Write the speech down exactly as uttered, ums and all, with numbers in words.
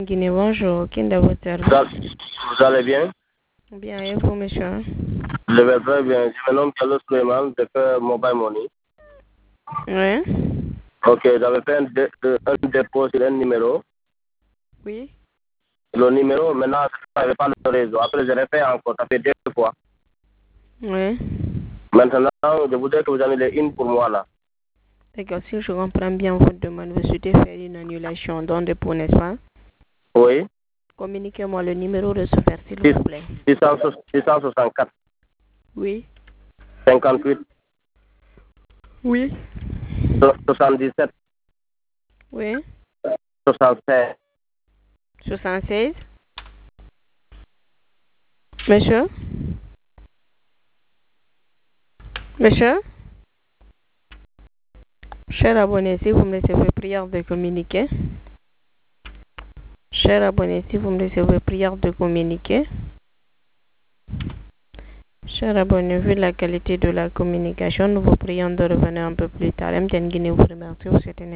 Guinée, bonjour. Qui est votre service? Vous allez bien? Bien, et vous, monsieur? Je vais très bien. Je me nomme Carlos Clément de faire Mobile Money. Oui. Ok, j'avais fait un, dé, un dépôt sur un numéro. Oui. Le numéro, maintenant, je n'avais pas le réseau. Après, je l'ai fait encore. Ça fait deux fois. Oui. Maintenant, je voudrais que vous annulez une pour moi là. D'accord, si je comprends bien votre demande, vous souhaitez faire une annulation d'un dépôt, n'est-ce pas? Oui. Communiquez-moi le numéro receveur, s'il vous plaît. six cent soixante-quatre. Oui. cinquante-huit. Oui. soixante-dix-sept. Oui. soixante-seize. soixante-seize. Monsieur? Monsieur? Cher abonné, si vous me recevez prière de communiquer. Cher abonné, si vous me recevez prière de communiquer. Cher abonné, vu la qualité de la communication, nous vous prions de revenir un peu plus tard. M T N Guinée vous remercie.